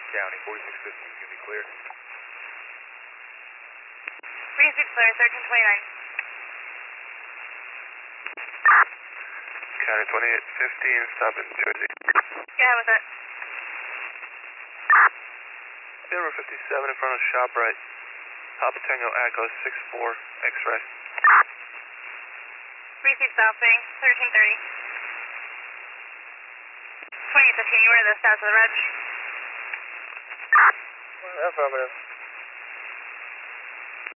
County, 4650, you can be clear. Receive clear, 1329. County 2815, stop in Jersey. Yeah, with it. Number 57 in front of ShopRite. Papa Tango Echo 64 X-ray. Receive stopping, 1330. 2815, you were the status of the reg. Affirmative.